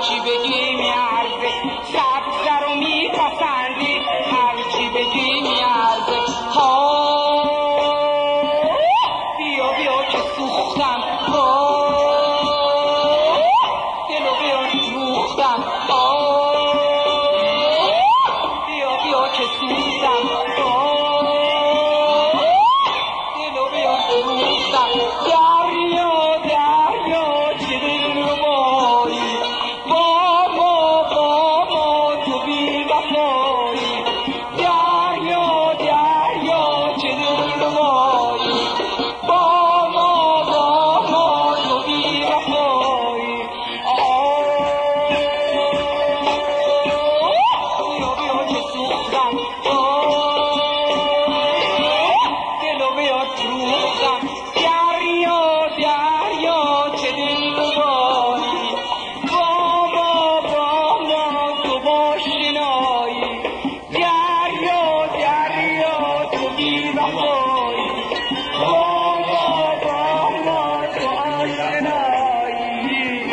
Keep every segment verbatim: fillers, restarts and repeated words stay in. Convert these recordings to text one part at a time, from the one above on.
هرچی بگی میارزه سبز رو میپسندی هرچی بگی میارزه ها بیا بیا که سوختم ها دلو بیا سوختم ها بیا بیا که سوختم ها دلو بیا سوختم دریا دریا چه دلربایی با ما با ما تو بی وفایی دریا دریا چه دلربایی با ما با ما تو بی وفایی بیا بیا که سوختم دلو بیا فروختم دریا دریا چه دلربایی با ما با ما تو باشنایی دریا دریا تو بی وفایی با ما با ما تو آشنایی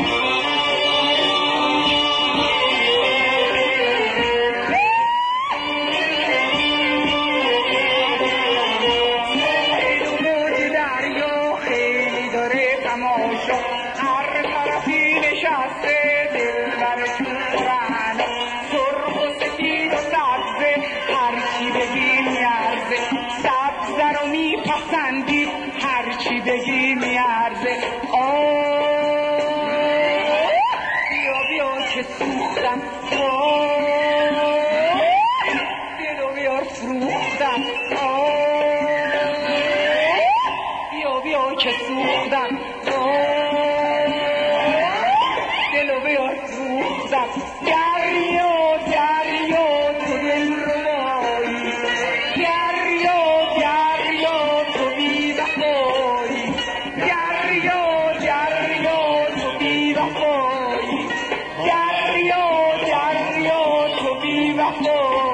موج دریا خیلی داره تماشا هر طرفی نشسته دلبر شورن سرخ و سفید و سبزه هرچی بگی میارزه سبزه رو میپسندی هرچی بگی میارزه بیا بیا که سوختم دلو بیا فروختم بیا بیا که سوختم دلو بیا فروختم دریا دریا تو دلربایی دریا دریا تو بی وفایی دریا دریا تو بی وفایی دریا دریا تو بی وفایی